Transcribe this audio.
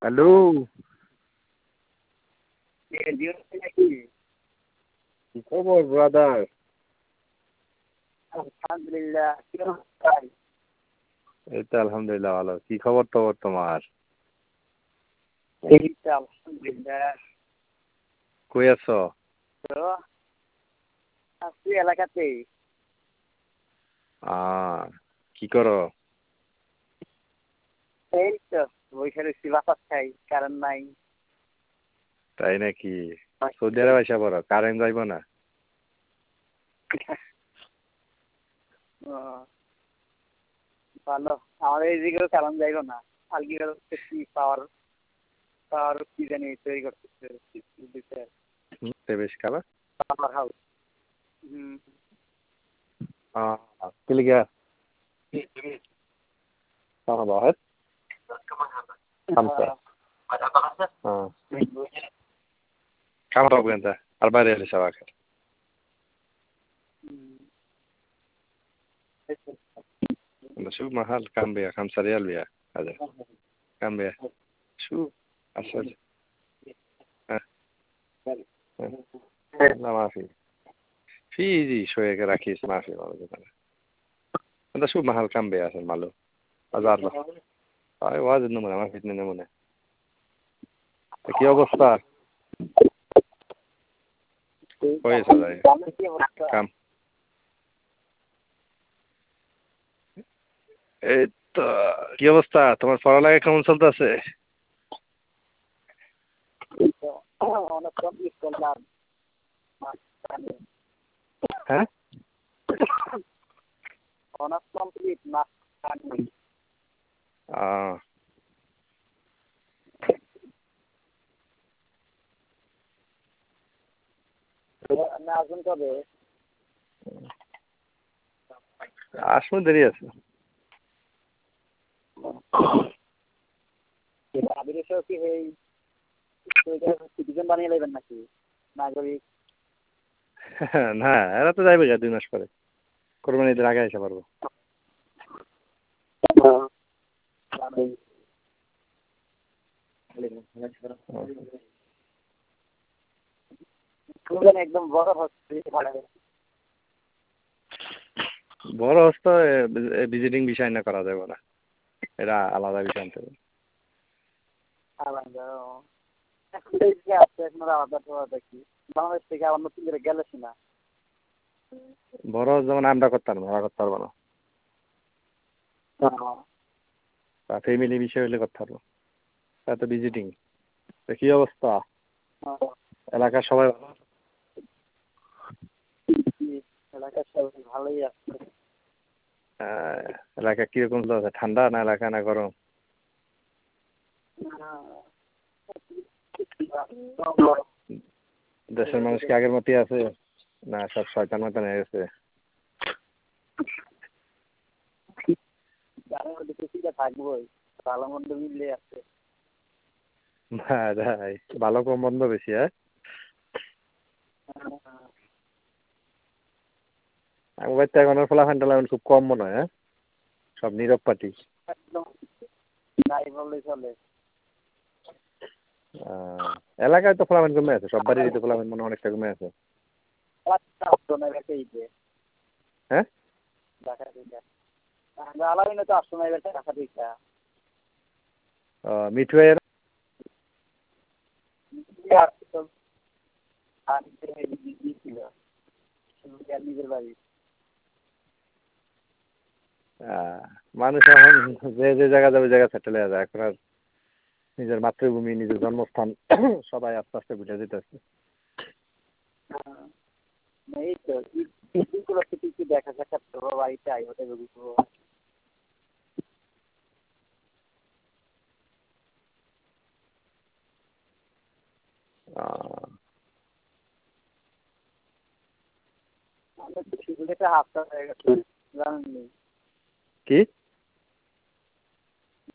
Hello, কি খবর brother? আলহামদুলিল্লাহ। এই তো আলহামদুলিল্লাহ ভালো। কি খবর টবর তোমার? এই তো আলহামদুলিল্লাহ। কই আছো? তো আছি এলাকাতেই। কি করো? এই তো বসে রয়েছি, বাতাস খাই, কারেন্ট নাই। তাই নাকি? সৌদি আরব আইসা পড়ো, কারেন্ট যাইব না? ও, ভালো। আমাদের এইদিকেও কারেন্ট যাইব না। আলগি করতেছি, পাওয়ার পাওয়ার কি জানি তৈরি করতেছে। বেশ খাবার পাওয়ার হাউস। كل طبعا واحد 5 كم طابق انت 4 ريال شباك شوف محل كم بيع 5 ريال بيع هذا كم بيع شو أسد لا ما في يجي شوية كراكيس ما في والله انت شوف محل كم بيع عشان معلوم بازار له هاي واجد نمونة ما في 2 نمونة কি অবস্থা? كويس والله كم এই তো কি অবস্থা তোমার? পড়ালেখা কেমন চলতেছে? অনেক কমপ্লিট করলাম। হ্যাঁ, অনেক কমপ্লিট মাস। আসবেন কবে? আসবো, দেরি আছে। কি এই সিটিজেন বানিয়ে নেবেন নাকি নাগরিক? না, এরা তো যাইবে 2 মাস পরে, কোরবানি ঈদের আগে এসে পারবো। একদম বড় হচ্ছে বড় হস্ত ভিজিটিং বিষয় না করা যাবে না, এটা আলাদা বিষয় আনতে হবে। আলাদা আলাদা কি বাংলাদেশ থেকে আবার নতুন করে গেলে না। বড় যেমন আমরা করতাম ওরা করতে পারবো না, ফ্যামিলি বিষয় হলে করতে পারবো। এত ভিজিটিং। কি অবস্থা এলাকার সবাই? এলাকার সবাই ভালোই আছে। এলাকা কিরকম চলছে? ঠান্ডা না এলাকা না গরম? দেশের মানুষ কি আগের মতই আছে না সব শয়তান মতন হয়ে গেছে? থাকবোই, ভালো মন্দ মিললে আছে। ভালো কম বন্ধ বেশি। আমার তো এখন ফলাফান খুব কম মনে হয়। সব নীরব পাটি। একদম নাই বললেই চলে। এলাকায় তো ফলাফান কমে আছে, সব বাড়ির তো ফলাফান মনে অনেকটা কমে আছে। হ্যাঁ, মিঠু ভাইয়ের নিজের বাড়ি। মানুষ এখন যে যে জায়গা যাবে জায়গা সেটেল হয়ে যায়। এখন আর নিজের মাতৃভূমি নিজের জন্মস্থান সবাই আস্তে আস্তে বুঝে যেতেছে। এই তো দেখা সাক্ষাৎ করবো, বাড়িতে আই হতে বুঝবো। হাফতা হয়ে গেছে জানেননি? কি